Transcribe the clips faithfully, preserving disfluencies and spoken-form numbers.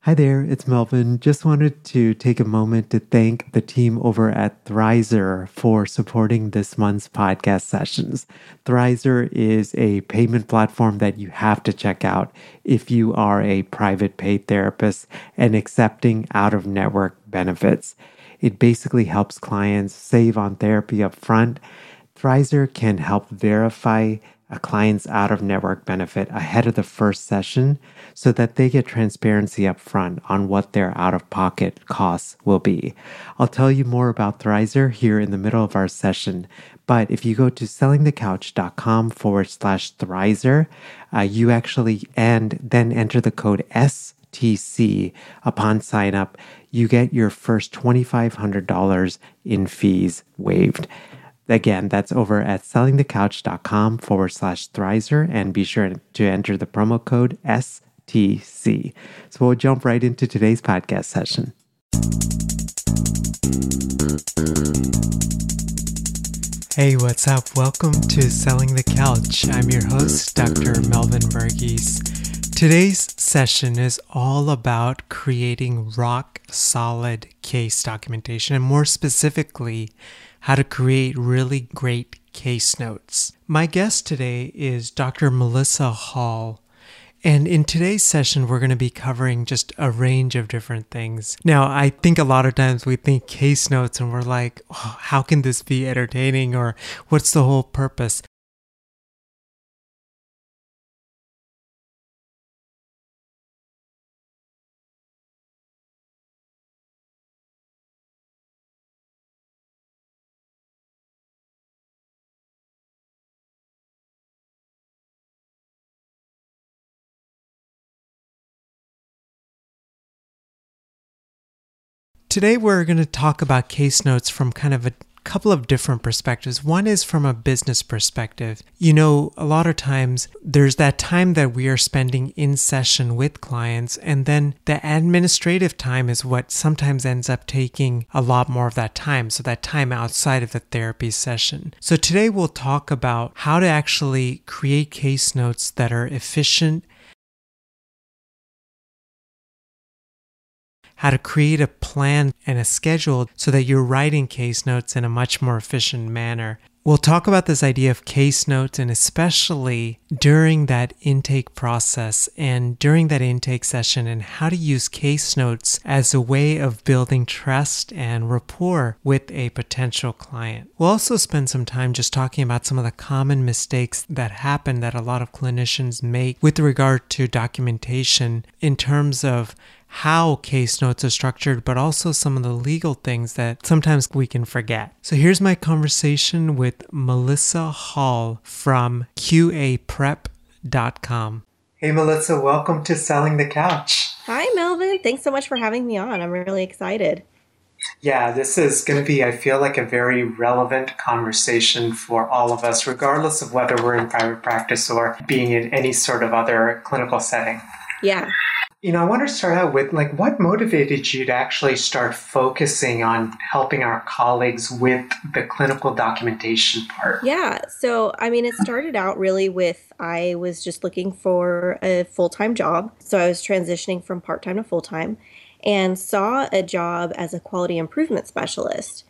Hi there, it's Melvin. Just wanted to take a moment to thank the team over at Thrizer for supporting this month's podcast sessions. Thrizer is a payment platform that you have to check out if you are a private paid therapist and accepting out-of-network benefits. It basically helps clients save on therapy up front. Thrizer can help verify a client's out-of-network benefit ahead of the first session so that they get transparency up front on what their out-of-pocket costs will be. I'll tell you more about Thrizer here in the middle of our session, but if you go to sellingthecouch.com forward slash Thrizer, uh, you actually, and then enter the code S T C upon sign up, you get your first twenty-five hundred dollars in fees waived. Again, that's over at sellingthecouch.com forward slash Thrizer, and be sure to enter the promo code S T C. So we'll jump right into today's podcast session. Hey, what's up? Welcome to Selling the Couch. I'm your host, Doctor Melvin Verghese. Today's session is all about creating rock-solid case documentation, and more specifically, how to create really great case notes. My guest today is Doctor Melissa Hall, and in today's session, we're going to be covering just a range of different things. Now, I think a lot of times we think case notes and we're like, oh, how can this be entertaining, or what's the whole purpose? Today we're going to talk about case notes from kind of a couple of different perspectives. One is from a business perspective. You know, a lot of times there's that time that we are spending in session with clients, and then the administrative time is what sometimes ends up taking a lot more of that time. So that time outside of the therapy session. So today we'll talk about how to actually create case notes that are efficient, how to create a plan and a schedule so that you're writing case notes in a much more efficient manner. We'll talk about this idea of case notes, and especially during that intake process and during that intake session, and how to use case notes as a way of building trust and rapport with a potential client. We'll also spend some time just talking about some of the common mistakes that happen that a lot of clinicians make with regard to documentation in terms of how case notes are structured, but also some of the legal things that sometimes we can forget. So here's my conversation with Melissa Hall from Q A prep dot com. Hey Melissa, welcome to Selling the Couch. Hi Melvin, thanks so much for having me on. I'm really excited. Yeah, this is going to be, I feel like, a very relevant conversation for all of us, regardless of whether we're in private practice or being in any sort of other clinical setting. Yeah. You know, I want to start out with, like, what motivated you to actually start focusing on helping our colleagues with the clinical documentation part? Yeah. So, I mean, it started out really with, I was just looking for a full-time job. So I was transitioning from part-time to full-time and saw a job as a quality improvement specialist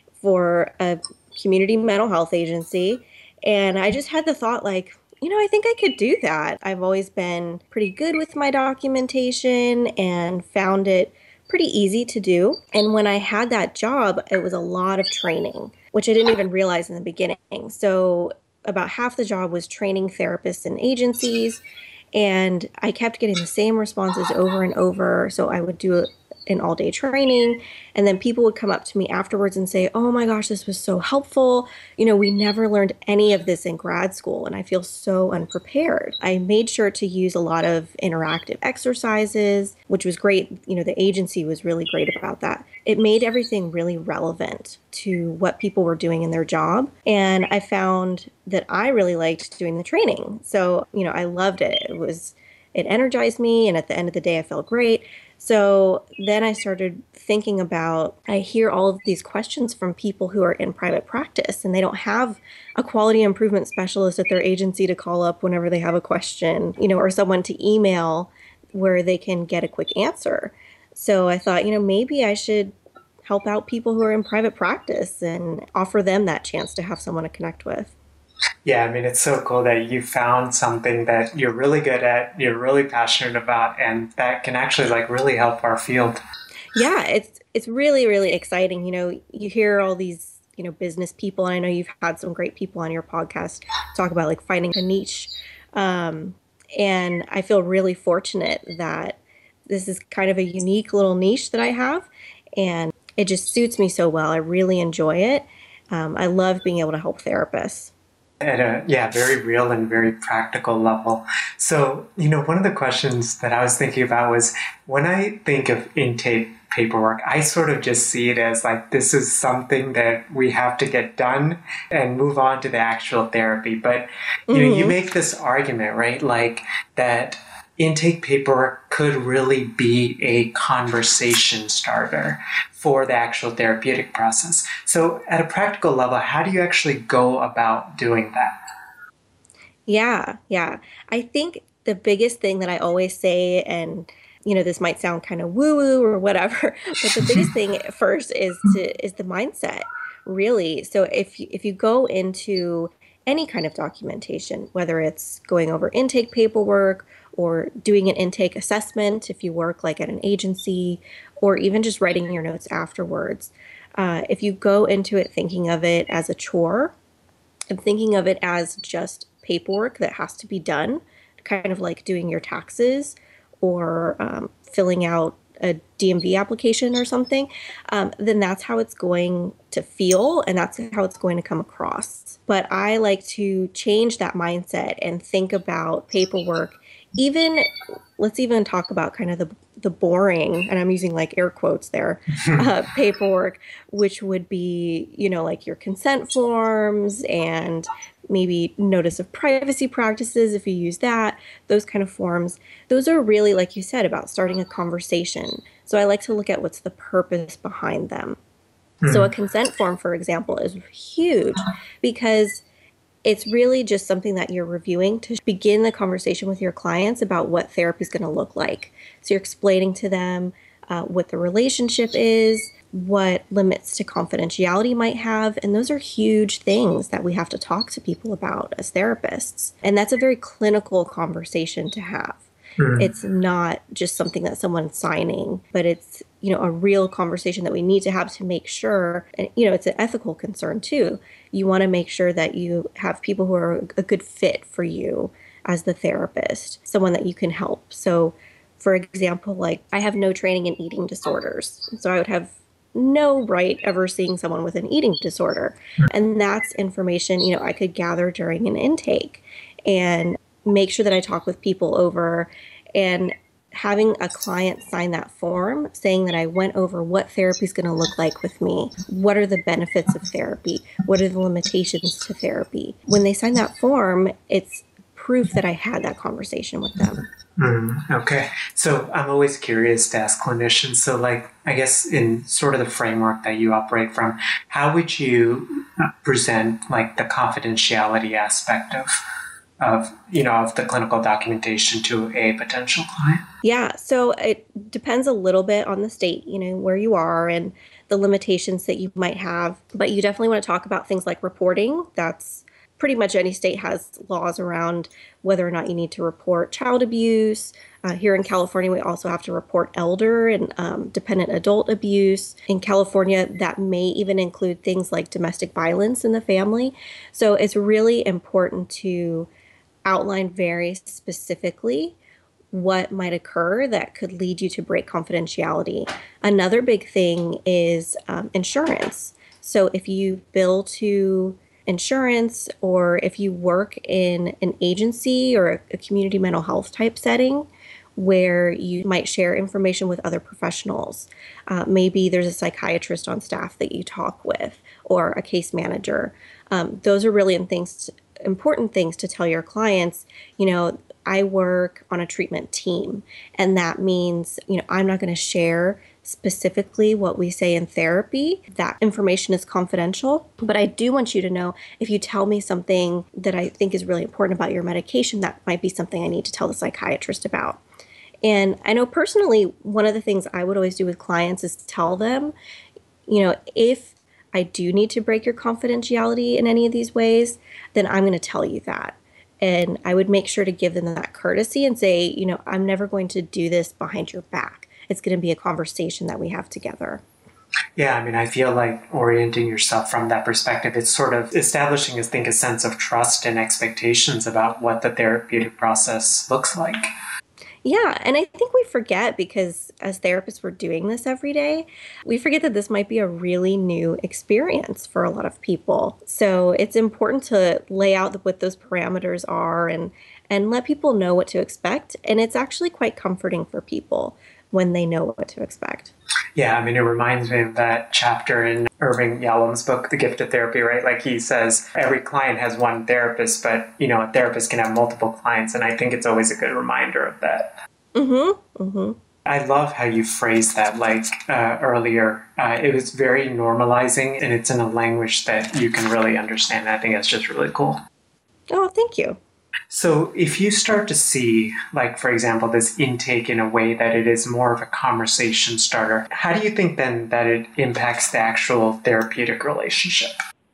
for a community mental health agency. And I just had the thought, like, you know, I think I could do that. I've always been pretty good with my documentation and found it pretty easy to do. And when I had that job, it was a lot of training, which I didn't even realize in the beginning. So about half the job was training therapists and agencies, and I kept getting the same responses over and over. So I would do an all-day training, and then people would come up to me afterwards and say, oh my gosh, this was so helpful. You know, we never learned any of this in grad school, and I feel so unprepared. I made sure to use a lot of interactive exercises, which was great. You know, the agency was really great about that. It made everything really relevant to what people were doing in their job, and I found that I really liked doing the training. So, you know, I loved it. It was, it energized me, and at the end of the day, I felt great. So then I started thinking about, I hear all of these questions from people who are in private practice, and they don't have a quality improvement specialist at their agency to call up whenever they have a question, you know, or someone to email where they can get a quick answer. So I thought, you know, maybe I should help out people who are in private practice and offer them that chance to have someone to connect with. Yeah, I mean, it's so cool that you found something that you're really good at, you're really passionate about, and that can actually like really help our field. Yeah, it's it's really, really exciting. You know, you hear all these, you know, business people, and I know you've had some great people on your podcast talk about like finding a niche. Um, and I feel really fortunate that this is kind of a unique little niche that I have, and it just suits me so well. I really enjoy it. Um, I love being able to help therapists. At a yeah, very real and very practical level. So, you know, one of the questions that I was thinking about was when I think of intake paperwork, I sort of just see it as like this is something that we have to get done and move on to the actual therapy. But you know, Mm-hmm. you make this argument, right? Like that intake paperwork could really be a conversation starter for the actual therapeutic process. So at a practical level, how do you actually go about doing that? Yeah, yeah. I think the biggest thing that I always say, and you know, this might sound kind of woo-woo or whatever, but the biggest thing first is to is the mindset, really. So if you, if you go into any kind of documentation, whether it's going over intake paperwork or doing an intake assessment, if you work like at an agency, or even just writing your notes afterwards, uh, if you go into it thinking of it as a chore, I'm thinking of it as just paperwork that has to be done, kind of like doing your taxes or um, filling out a D M V application or something, um, then that's how it's going to feel and that's how it's going to come across. But I like to change that mindset and think about paperwork. Even let's even talk about kind of the the boring, and I'm using like air quotes there, uh, paperwork, which would be, you know, like your consent forms and maybe notice of privacy practices if you use that, those kind of forms. Those are really, like you said, about starting a conversation. So I like to look at what's the purpose behind them. So a Hmm. consent form, for example, is huge because it's really just something that you're reviewing to begin the conversation with your clients about what therapy is going to look like. So you're explaining to them uh, what the relationship is, what limits to confidentiality might have. And those are huge things that we have to talk to people about as therapists. And that's a very clinical conversation to have. Hmm. It's not just something that someone's signing, but it's, you know, a real conversation that we need to have to make sure, and, you know, it's an ethical concern too. You want to make sure that you have people who are a good fit for you as the therapist, someone that you can help. So, for example, like I have no training in eating disorders. So I would have no right ever seeing someone with an eating disorder. And that's information, you know, I could gather during an intake and make sure that I talk with people over and having a client sign that form saying that I went over what therapy is going to look like with me. What are the benefits of therapy? What are the limitations to therapy? When they sign that form, it's proof that I had that conversation with them. Mm, okay. So I'm always curious to ask clinicians. So, like, I guess in sort of the framework that you operate from, how would you uh, present like the confidentiality aspect of of you know of the clinical documentation to a potential client? Yeah, so it depends a little bit on the state, you know, where you are and the limitations that you might have. But you definitely want to talk about things like reporting. That's pretty much any state has laws around whether or not you need to report child abuse. Uh, here in California, we also have to report elder and um, dependent adult abuse. In California, that may even include things like domestic violence in the family. So it's really important to outline very specifically what might occur that could lead you to break confidentiality. Another big thing is um, insurance. So if you bill to insurance or if you work in an agency or a, a community mental health type setting where you might share information with other professionals, uh, maybe there's a psychiatrist on staff that you talk with or a case manager. Um, those are really in things to, important things to tell your clients. You know, I work on a treatment team, and that means, you know, I'm not going to share specifically what we say in therapy. That information is confidential, but I do want you to know if you tell me something that I think is really important about your medication, that might be something I need to tell the psychiatrist about. And I know personally, one of the things I would always do with clients is tell them, you know, if I do need to break your confidentiality in any of these ways, then I'm going to tell you that. And I would make sure to give them that courtesy and say, you know, I'm never going to do this behind your back. It's going to be a conversation that we have together. Yeah, I mean, I feel like orienting yourself from that perspective, it's sort of establishing, I think, a sense of trust and expectations about what the therapeutic process looks like. Yeah, and I think we forget because as therapists, we're doing this every day. We forget that this might be a really new experience for a lot of people. So it's important to lay out what those parameters are and and let people know what to expect. And it's actually quite comforting for people when they know what to expect. Yeah, I mean, it reminds me of that chapter in Irving Yalom's book, The Gift of Therapy, right? Like he says, every client has one therapist, but, you know, a therapist can have multiple clients. And I think it's always a good reminder of that. Mm-hmm. Mm-hmm. I love how you phrased that, like uh, earlier. Uh, it was very normalizing, and it's in a language that you can really understand. I think that's just really cool. Oh, thank you. So if you start to see, like, for example, this intake in a way that it is more of a conversation starter, how do you think then that it impacts the actual therapeutic relationship?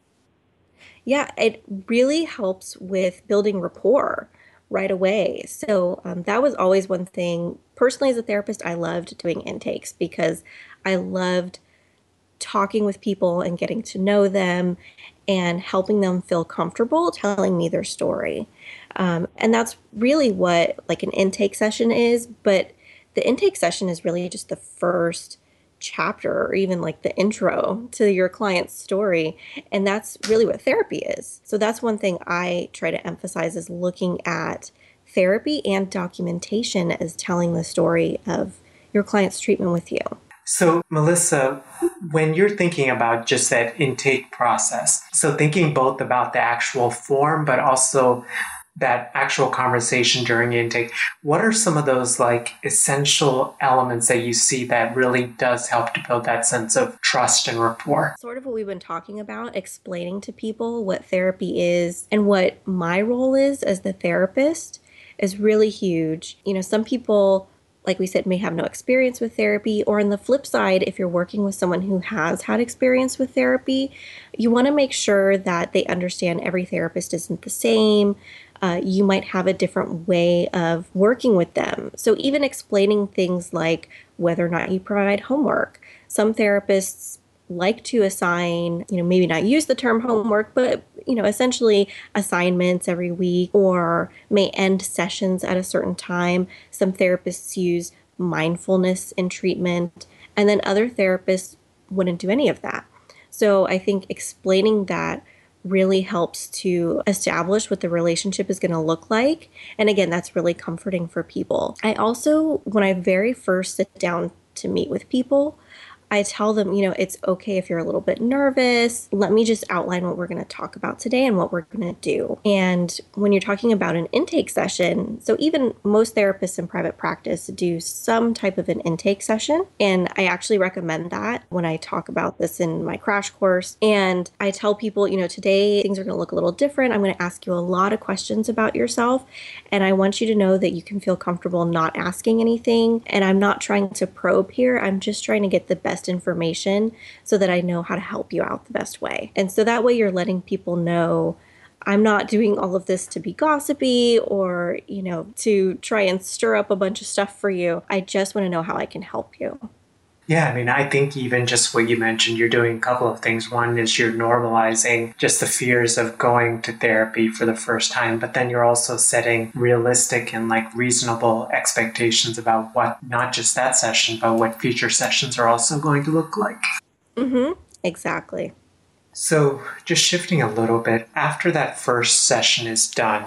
Yeah, it really helps with building rapport right away. So um, that was always one thing. Personally, as a therapist, I loved doing intakes because I loved talking with people and getting to know them and helping them feel comfortable telling me their story. Um, and that's really what like an intake session is. But the intake session is really just the first chapter or even like the intro to your client's story. And that's really what therapy is. So that's one thing I try to emphasize is looking at therapy and documentation as telling the story of your client's treatment with you. So, Melissa, when you're thinking about just that intake process, so thinking both about the actual form, but also that actual conversation during intake, what are some of those like essential elements that you see that really does help to build that sense of trust and rapport? Sort of what we've been talking about, explaining to people what therapy is and what my role is as the therapist is really huge. You know, some people, like we said, may have no experience with therapy, or on the flip side, if you're working with someone who has had experience with therapy, you want to make sure that they understand every therapist isn't the same. Uh, you might have a different way of working with them. So even explaining things like whether or not you provide homework. Some therapists like to assign, you know, maybe not use the term homework, but, you know, essentially assignments every week, or may end sessions at a certain time. Some therapists use mindfulness in treatment, and then other therapists wouldn't do any of that. So I think explaining that really helps to establish what the relationship is going to look like. And again, that's really comforting for people. I also, when I very first sit down to meet with people, I tell them, you know, it's okay if you're a little bit nervous. Let me just outline what we're going to talk about today and what we're going to do. And when you're talking about an intake session, so even most therapists in private practice do some type of an intake session. And I actually recommend that when I talk about this in my crash course. And I tell people, you know, today things are going to look a little different. I'm going to ask you a lot of questions about yourself. And I want you to know that you can feel comfortable not asking anything. And I'm not trying to probe here. I'm just trying to get the best information so that I know how to help you out the best way. And so that way you're letting people know I'm not doing all of this to be gossipy or, you know, to try and stir up a bunch of stuff for you. I just want to know how I can help you. Yeah, I mean, I think even just what you mentioned, you're doing a couple of things. One is you're normalizing just the fears of going to therapy for the first time, but then you're also setting realistic and like reasonable expectations about what not just that session, but what future sessions are also going to look like. Mm-hmm. Exactly. So just shifting a little bit, after that first session is done,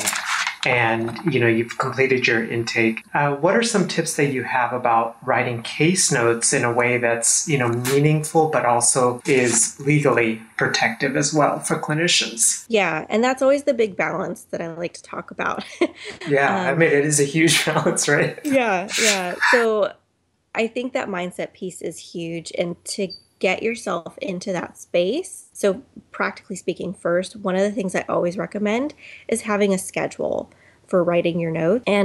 and you know you've completed your intake, uh, what are some tips that you have about writing case notes in a way that's you know meaningful but also is legally protective as well for clinicians? Yeah, and that's always the big balance that I like to talk about. Yeah, um, I mean it is a huge balance, right? Yeah, yeah. So I think that mindset piece is huge, and to get yourself into that space. So practically speaking, first, one of the things I always recommend is having a schedule for writing your notes. And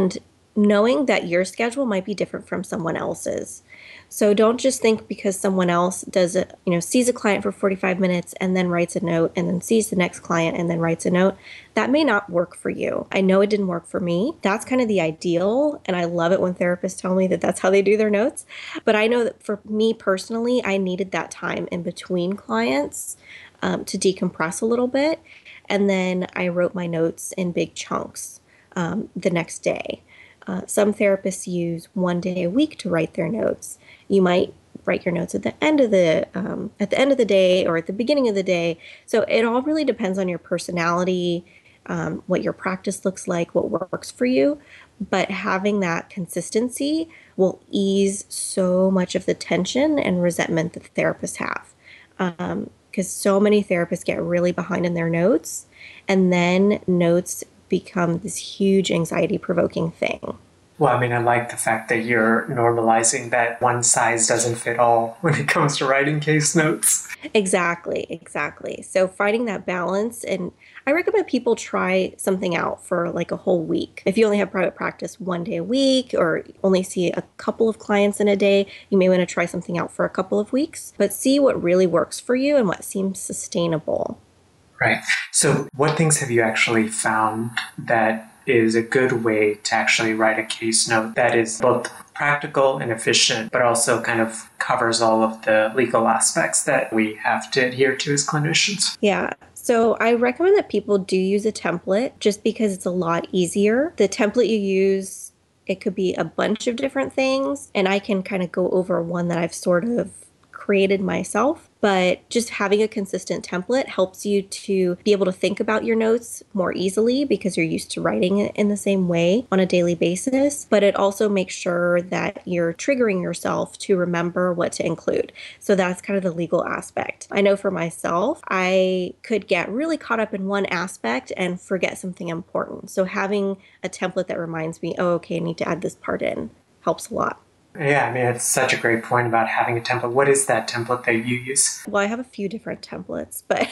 knowing that your schedule might be different from someone else's. So don't just think because someone else does it, you know, sees a client for forty-five minutes and then writes a note and then sees the next client and then writes a note. That may not work for you. I know it didn't work for me. That's kind of the ideal. And I love it when therapists tell me that that's how they do their notes. But I know that for me personally, I needed that time in between clients um, to decompress a little bit. And then I wrote my notes in big chunks um, the next day. Uh, some therapists use one day a week to write their notes. You might write your notes at the end of the um, at the end of the day or at the beginning of the day. So it all really depends on your personality, um, what your practice looks like, what works for you. But having that consistency will ease so much of the tension and resentment that the therapists have. Um, because so many therapists get really behind in their notes, and then notes become this huge anxiety provoking thing. Well, I mean, I like the fact that you're normalizing that one size doesn't fit all when it comes to writing case notes. Exactly, exactly. So finding that balance, and I recommend people try something out for like a whole week. If you only have private practice one day a week or only see a couple of clients in a day, you may want to try something out for a couple of weeks, but see what really works for you and what seems sustainable. Right. So what things have you actually found that is a good way to actually write a case note that is both practical and efficient, but also kind of covers all of the legal aspects that we have to adhere to as clinicians? Yeah. So I recommend that people do use a template just because it's a lot easier. The template you use, it could be a bunch of different things, and I can kind of go over one that I've sort of created myself. But just having a consistent template helps you to be able to think about your notes more easily because you're used to writing it in the same way on a daily basis. But it also makes sure that you're triggering yourself to remember what to include. So that's kind of the legal aspect. I know for myself, I could get really caught up in one aspect and forget something important. So having a template that reminds me, oh, okay, I need to add this part in helps a lot. Yeah, I mean, it's such a great point about having a template. What is that template that you use? Well, I have a few different templates, but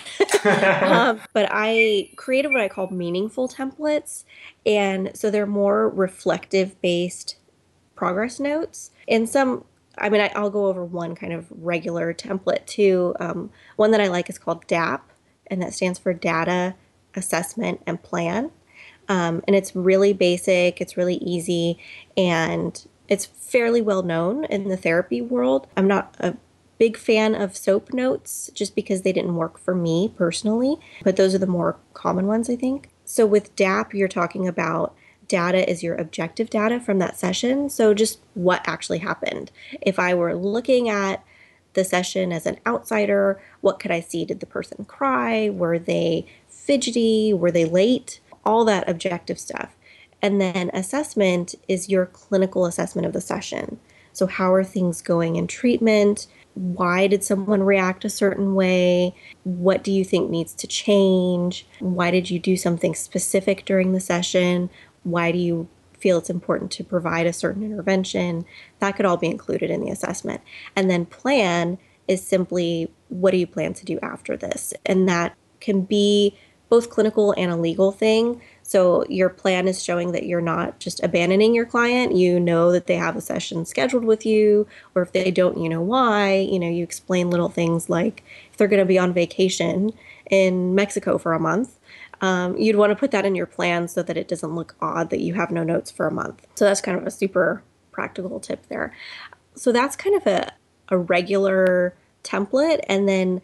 um, but I created what I call meaningful templates. And so they're more reflective based progress notes. And some, I mean, I, I'll go over one kind of regular template too. Um, one that I like is called D A P, and that stands for Data, Assessment, and Plan. Um, and it's really basic, it's really easy, and it's fairly well known in the therapy world. I'm not a big fan of SOAP notes just because they didn't work for me personally, but those are the more common ones, I think. So with D A P, you're talking about data is your objective data from that session. So just what actually happened. If I were looking at the session as an outsider, what could I see? Did the person cry? Were they fidgety? Were they late? All that objective stuff. And then assessment is your clinical assessment of the session. So how are things going in treatment? Why did someone react a certain way? What do you think needs to change? Why did you do something specific during the session? Why do you feel it's important to provide a certain intervention? That could all be included in the assessment. And then plan is simply, what do you plan to do after this? And that can be both clinical and a legal thing. So your plan is showing that you're not just abandoning your client. You know that they have a session scheduled with you, or if they don't, you know why. You know, you explain little things like if they're going to be on vacation in Mexico for a month, um, you'd want to put that in your plan so that it doesn't look odd that you have no notes for a month. So that's kind of a super practical tip there. So that's kind of a, a regular template. And then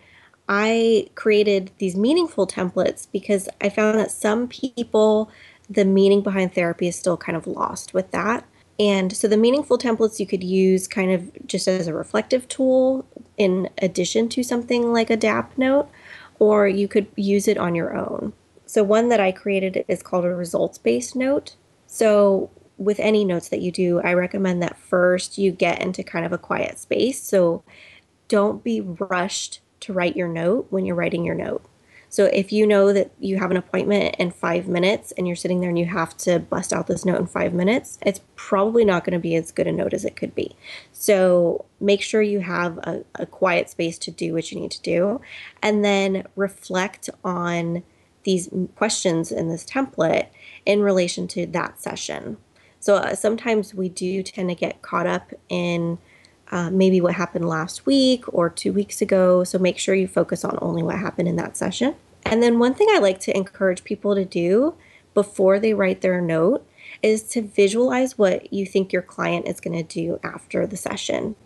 I created these meaningful templates because I found that some people, the meaning behind therapy is still kind of lost with that. And so the meaningful templates you could use kind of just as a reflective tool in addition to something like a D A P note, or you could use it on your own. So one that I created is called a results-based note. So with any notes that you do, I recommend that first you get into kind of a quiet space. So don't be rushed to write your note when you're writing your note. So if you know that you have an appointment in five minutes and you're sitting there and you have to bust out this note in five minutes, it's probably not going to be as good a note as it could be. So make sure you have a, a quiet space to do what you need to do, and then reflect on these questions in this template in relation to that session. So uh, sometimes we do tend to get caught up in uh, maybe what happened last week or two weeks ago. So make sure you focus on only what happened in that session. And then one thing I like to encourage people to do before they write their note is to visualize what you think your client is going to do after the session.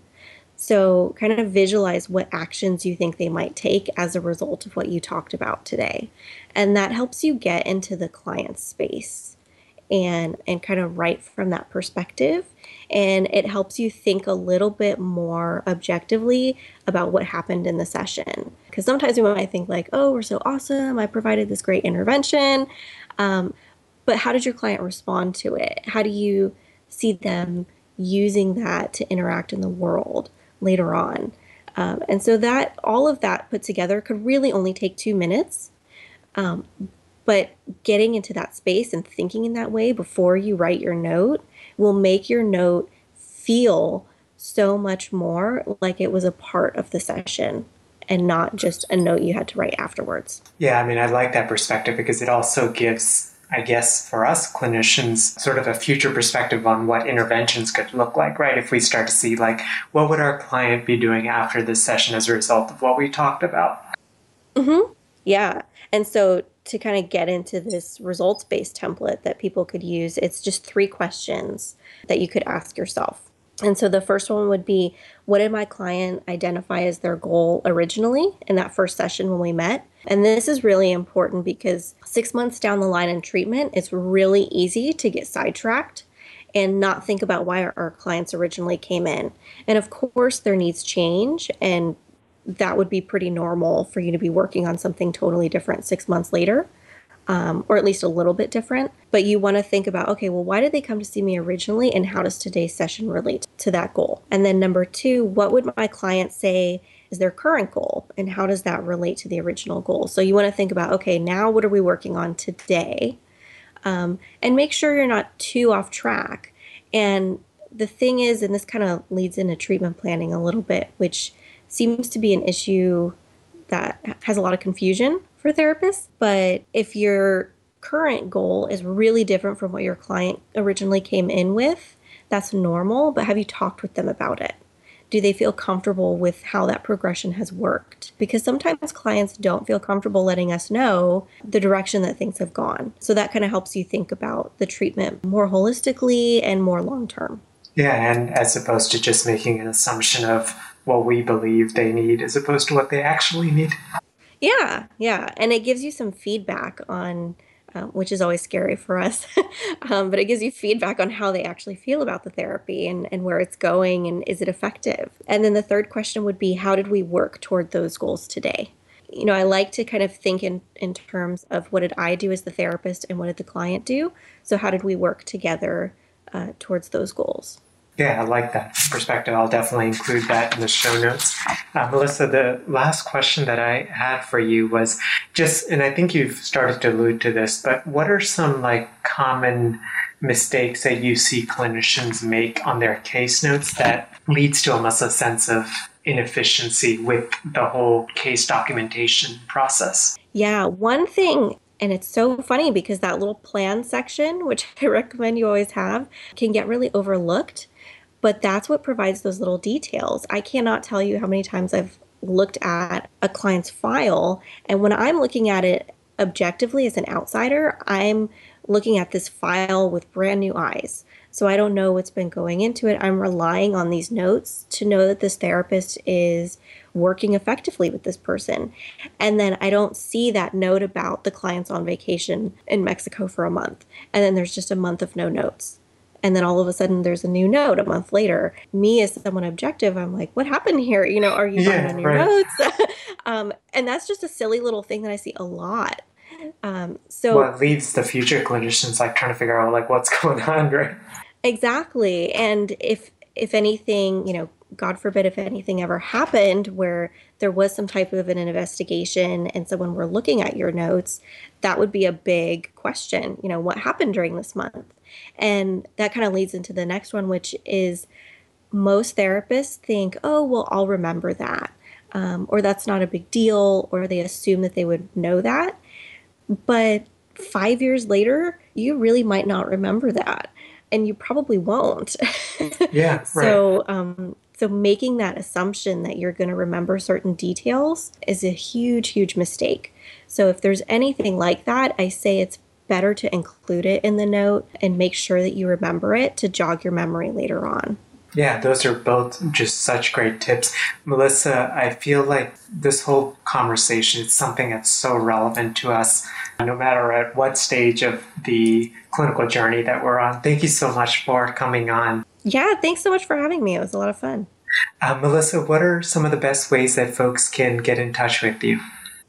So kind of visualize what actions you think they might take as a result of what you talked about today. And that helps you get into the client's space and, and kind of write from that perspective. And it helps you think a little bit more objectively about what happened in the session. Because sometimes we might think like, oh, we're so awesome, I provided this great intervention. Um, but how did your client respond to it? How do you see them using that to interact in the world later on? Um, and so that all of that put together could really only take two minutes. Um, but getting into that space and thinking in that way before you write your note will make your note feel so much more like it was a part of the session and not just a note you had to write afterwards. Yeah, I mean, I like that perspective because it also gives, I guess, for us clinicians, sort of a future perspective on what interventions could look like, right? If we start to see, like, what would our client be doing after this session as a result of what we talked about? Mm-hmm. Yeah. And so to kind of get into this results-based template that people could use, it's just three questions that you could ask yourself. And so the first one would be, what did my client identify as their goal originally in that first session when we met? And this is really important because six months down the line in treatment, it's really easy to get sidetracked and not think about why our, our clients originally came in. And of course, their needs change, and that would be pretty normal for you to be working on something totally different six months later. Um, or at least a little bit different. But you want to think about, okay, well, why did they come to see me originally, and how does today's session relate to that goal? And then number two, what would my client say is their current goal, and how does that relate to the original goal? So you want to think about, okay, now what are we working on today? Um, and make sure you're not too off track. And the thing is, and this kind of leads into treatment planning a little bit, which seems to be an issue that has a lot of confusion for therapists. But if your current goal is really different from what your client originally came in with, that's normal. But have you talked with them about it? Do they feel comfortable with how that progression has worked? Because sometimes clients don't feel comfortable letting us know the direction that things have gone. So that kind of helps you think about the treatment more holistically and more long-term. Yeah, and as opposed to just making an assumption of what we believe they need as opposed to what they actually need. Yeah, yeah. And it gives you some feedback on, um, which is always scary for us, um, but it gives you feedback on how they actually feel about the therapy and, and where it's going and is it effective? And then the third question would be, how did we work toward those goals today? You know, I like to kind of think in, in terms of what did I do as the therapist and what did the client do? So how did we work together uh, towards those goals? Yeah, I like that perspective. I'll definitely include that in the show notes. Uh, Melissa, the last question that I had for you was just, and I think you've started to allude to this, but what are some like common mistakes that you see clinicians make on their case notes that leads to almost a sense of inefficiency with the whole case documentation process? Yeah, one thing, and it's so funny because that little plan section, which I recommend you always have, can get really overlooked. But that's what provides those little details. I cannot tell you how many times I've looked at a client's file, and when I'm looking at it objectively as an outsider, I'm looking at this file with brand new eyes. So I don't know what's been going into it. I'm relying on these notes to know that this therapist is working effectively with this person. And then I don't see that note about the client's on vacation in Mexico for a month. And then there's just a month of no notes. And then all of a sudden there's a new note a month later. Me as someone objective, I'm like, what happened here? You know, are you yeah, finding your right. notes? um, and that's just a silly little thing that I see a lot. Um, so well, it leaves the future clinicians like trying to figure out like what's going on, right? Exactly. And if if anything, you know, God forbid if anything ever happened where there was some type of an investigation and someone were looking at your notes, that would be a big question. You know, what happened during this month? And that kind of leads into the next one, which is most therapists think, oh, well, I'll remember that. Um, or that's not a big deal, or they assume that they would know that. But five years later, you really might not remember that. and you probably won't. Yeah, right. So, um, so making that assumption that you're going to remember certain details is a huge, huge mistake. So if there's anything like that, I say it's better to include it in the note and make sure that you remember it to jog your memory later on. Yeah, those are both just such great tips. Melissa, I feel like this whole conversation is something that's so relevant to us, no matter at what stage of the clinical journey that we're on. Thank you so much for coming on. Yeah, thanks so much for having me. It was a lot of fun. Uh, Melissa, what are some of the best ways that folks can get in touch with you?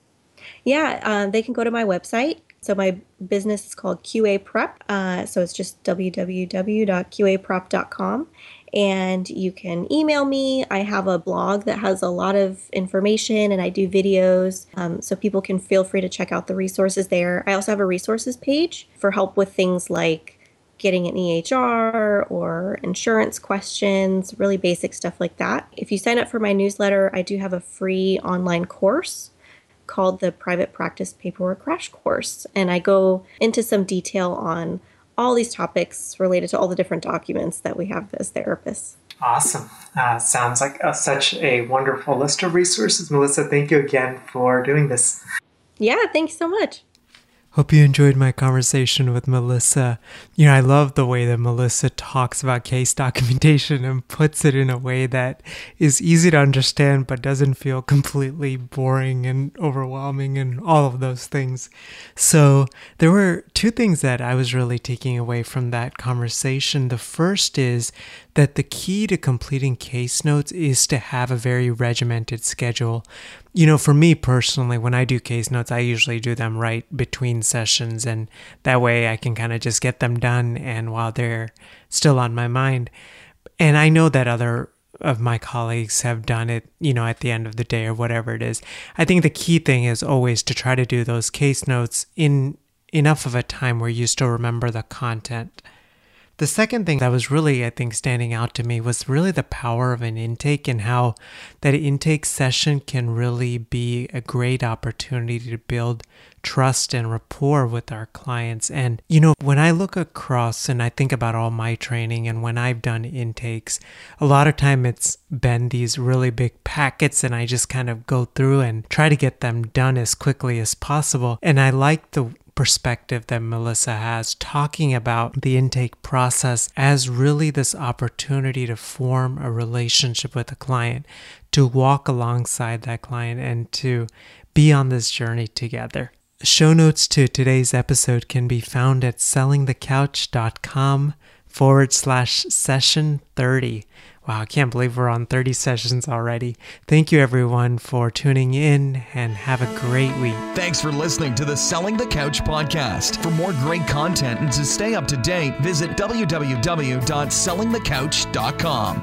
Yeah, uh, they can go to my website. So my business is called Q A Prep. Uh, so it's just w w w dot q a prep dot com. And you can email me. I have a blog that has a lot of information and I do videos. Um, so people can feel free to check out the resources there. I also have a resources page for help with things like getting an E H R or insurance questions, really basic stuff like that. If you sign up for my newsletter, I do have a free online course called the Private Practice Paperwork Crash Course. And I go into some detail on all these topics related to all the different documents that we have as therapists. Awesome. Uh, sounds like uh, such a wonderful list of resources. Melissa, thank you again for doing this. Yeah, thanks so much. Hope you enjoyed my conversation with Melissa. You know, I love the way that Melissa talks about case documentation and puts it in a way that is easy to understand but doesn't feel completely boring and overwhelming and all of those things. So there were two things that I was really taking away from that conversation. The first is that the key to completing case notes is to have a very regimented schedule. You know, for me personally, when I do case notes, I usually do them right between sessions, and that way I can kind of just get them done and while they're still on my mind. And I know that other of my colleagues have done it, you know, at the end of the day or whatever it is. I think the key thing is always to try to do those case notes in enough of a time where you still remember the content. The second thing that was really, I think, standing out to me was really the power of an intake and how that intake session can really be a great opportunity to build trust and rapport with our clients. And, you know, when I look across and I think about all my training and when I've done intakes, a lot of time it's been these really big packets and I just kind of go through and try to get them done as quickly as possible. And I like the perspective that Melissa has, talking about the intake process as really this opportunity to form a relationship with a client, to walk alongside that client and to be on this journey together. Show notes to today's episode can be found at sellingthecouch.com forward slash session 30. Wow, I can't believe we're on thirty sessions already. Thank you everyone for tuning in and have a great week. Thanks for listening to the Selling the Couch podcast. For more great content and to stay up to date, visit w w w dot selling the couch dot com.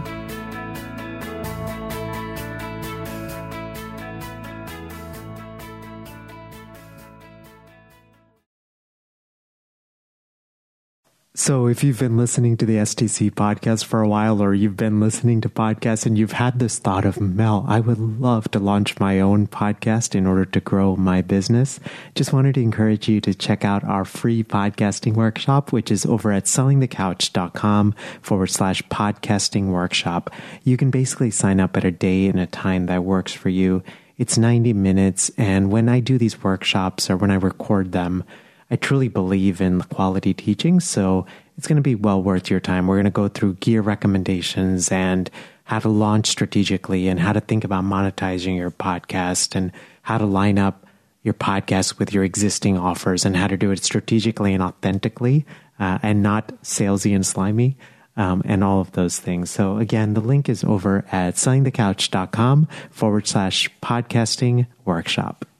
So if you've been listening to the S T C podcast for a while, or you've been listening to podcasts and you've had this thought of, Mel, I would love to launch my own podcast in order to grow my business, just wanted to encourage you to check out our free podcasting workshop, which is over at sellingthecouch.com forward slash podcasting workshop. You can basically sign up at a day and a time that works for you. It's ninety minutes. And when I do these workshops or when I record them, I truly believe in quality teaching, so it's going to be well worth your time. We're going to go through gear recommendations and how to launch strategically and how to think about monetizing your podcast and how to line up your podcast with your existing offers and how to do it strategically and authentically uh, and not salesy and slimy um, and all of those things. So again, the link is over at sellingthecouch.com forward slash podcasting workshop.